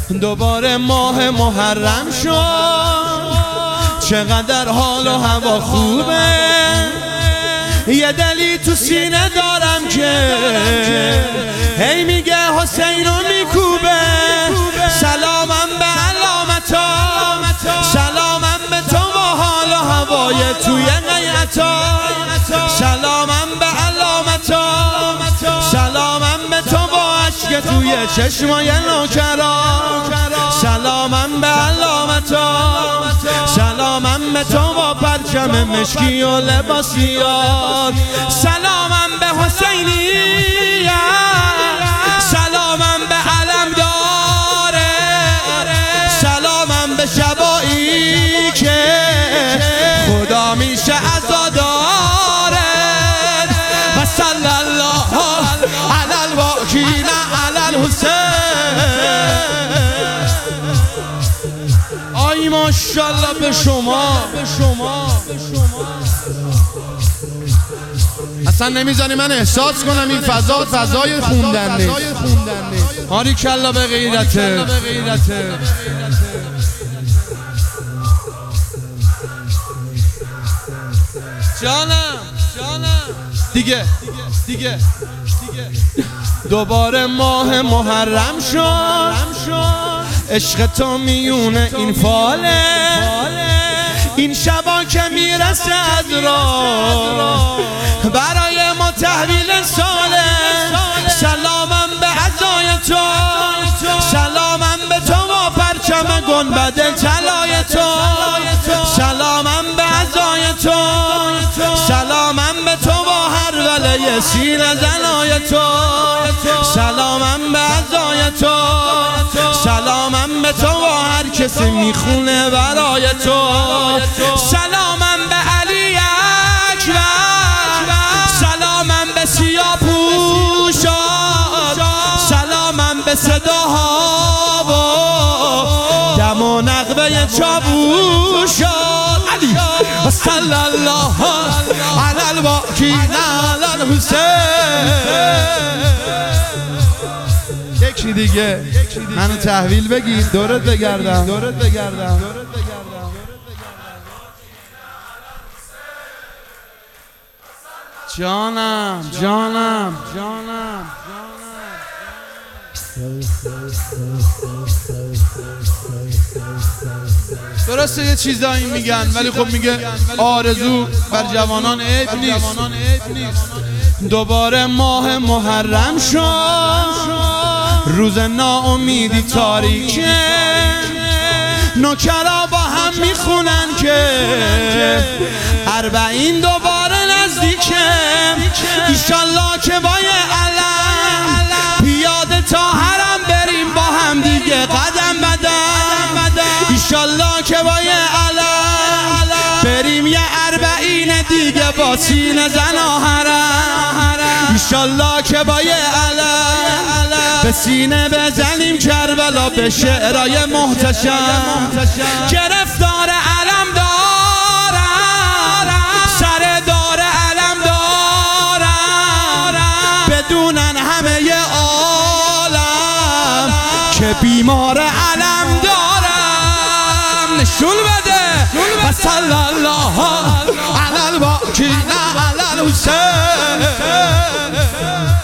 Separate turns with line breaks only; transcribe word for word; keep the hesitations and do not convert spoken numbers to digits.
دوباره ماه محرم شد، چقدر حال و هوا خوبه. یه دلی تو سینه دارم که هی میگه حسین رو میکوبه. سلامم به علامتا، سلامم به تو و حال و هوای توی قیعتا. سلامم به علامتا، سلامم به تو با عشق توی چشمای نوکرا. سلامم به علامتا، سلامم به تو با پرچم مشکی و لباسیات. سلامم به حسینیت، سلامم به علم داره، سلامم به شبایی که خدا میشه عزاداره. و صلی الله علی الواکین علی الحسین. آی ماشاءالله به شما، به شما اصلا نمیذاری من احساس کنم این فضا فضای خوندن نیست. آری کلا به غیرته. جانم جانم دیگه دیگه دیگه دوباره ماه محرم شد، عشق تو میونه این فاله. این شبا که میرسه از راه برای ما تحویل ساله. سلامم به عزای تو، سلامم به تو و پرچم گنبد طلای تو. سلامم به عزای تو، سلامم به تو و هر وله سینه زنای تو. سلامم به عزای تو، سلامم به تو و هر کسی میخونه برای تو. سلامم به علی اکبر، سلامم به سیاه پوشا، سلامم به صداها و دم و نغمه چابوشا. علی و صلی الله علی الواکین علی الحسین. یکی دیگه منو تحویل بگیر، دورت بگردم دورت بگردم. جانم جانم جانم درسته یه چیزایی میگن، ولی خب میگه آرزو بر جوانان عیب نیست. دوباره ماه محرم شد، روز ناامیدی تاریکه. نوکرا با هم میخونن که اربعین دوباره نزدیکه. ایشالله که با یه علم پیاده تا حرم بریم با هم دیگه قدم بدم. ایشالله که با یه علم بریم یه اربعین دیگه با سینه زنا حرم. ایشالله که با یه علم به سینه بزنیم کربلا به شعرهای محتشم. گرفتار علم دارم، سر دار علم دارم، بدونن همه عالم که بیمار علم دارم. نشون بده و صلی الله علی الواکین علی الحسین.